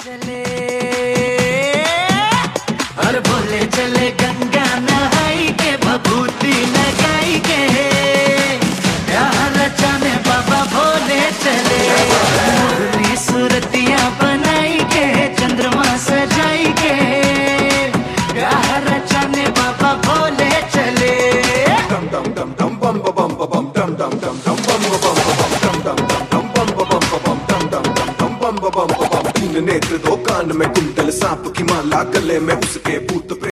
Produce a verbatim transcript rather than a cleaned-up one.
चले और बोले चले गंगा नहाई के भभूति लगाई के यहाँ रचाने बाबा भोले चले मुरली सूरतियाँ बनाई के चंद्रमा सजाई के यहाँ रचाने बाबा भोले चले dum dum dum dum bum ba bum ba bum dum dum dum dum bum ba bum ba bum dum dum dum dum bum ba bum ba bum dum dum dum dum bum ba bum ba bum तीन नेत्र दो कान में कुंडल सांप की माला गले में उसके भूत